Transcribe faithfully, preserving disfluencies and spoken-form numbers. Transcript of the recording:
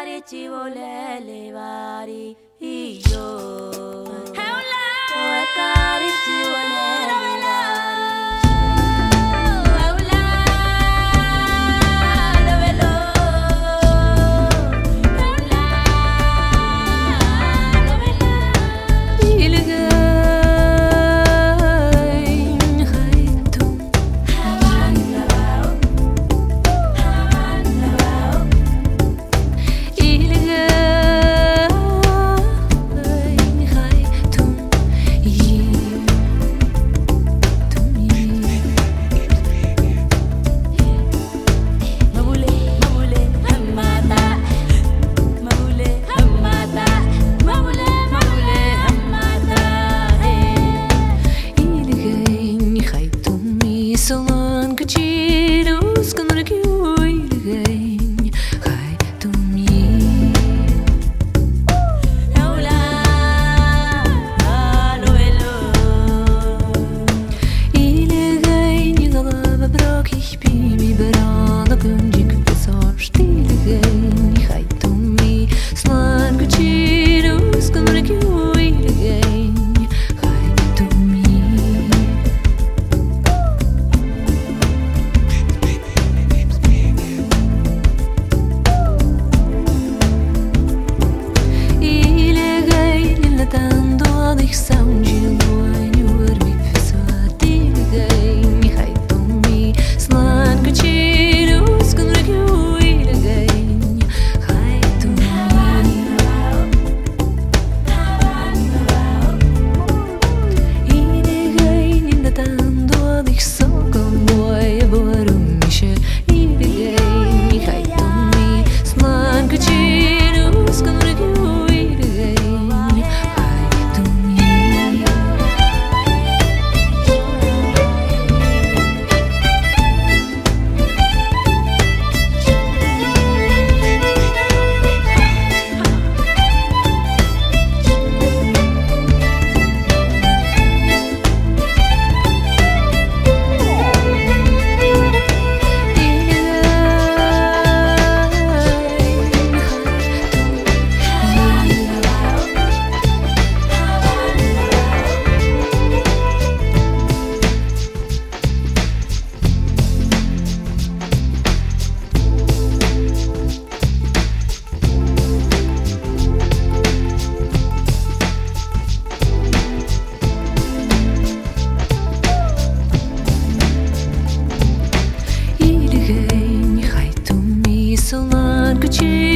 cari ci vuole levare io. Oh, cari ci vuole levare. Solan kecilus kan rekiui legain hai tumi Eula alo elo ilegain yalava brok ich bin mi berana kunjik besorgt ilegain hai tumi solan kecilus kan rekiui legain hai tumi Ich sound you when you were me so again hai tumi slan kuchilus kun rekiui again hai tumi ilegain indatando dich so con voi vorum mische ilegain hai tumi slan kuchilus kun rekiui again hai tumi Solan kuchilus